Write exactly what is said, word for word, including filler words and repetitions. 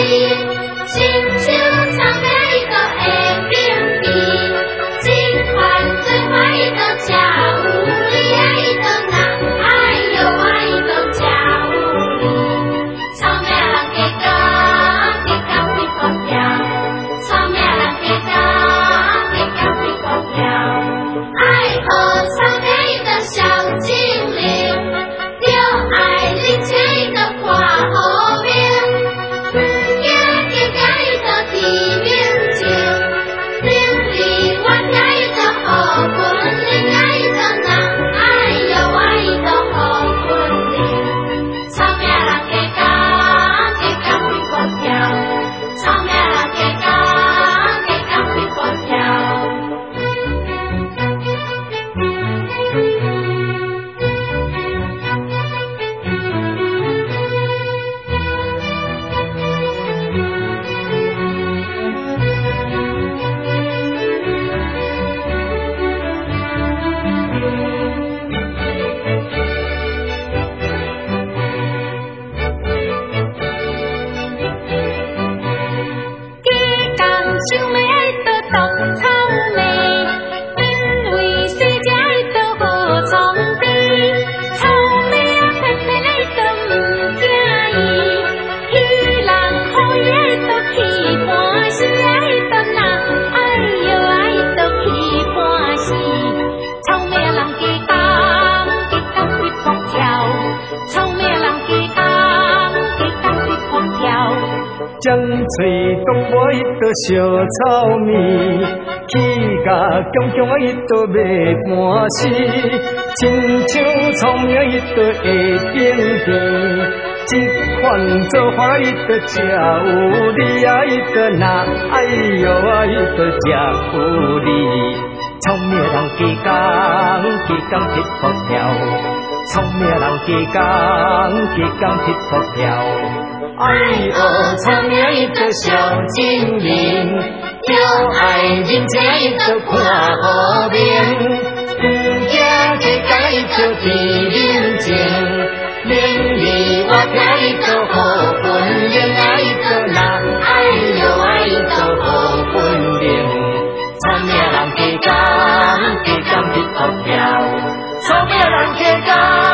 江翠东坡一朵小草蜜，起价强强啊一朵卖半死，亲像聪明一朵会顶天，这款做法一朵才有理啊一朵那哎哟啊一朵才有理，聪明人加工加工铁布条，聪明人加工加工铁布条。哎哦，聪明一个小精灵，又爱人家一个看好面，不惊这个一个地灵情，灵里我听一个好本领，爱一个那哎哟爱一个好本领，聪明人加工加工铁布条，聪明人加工。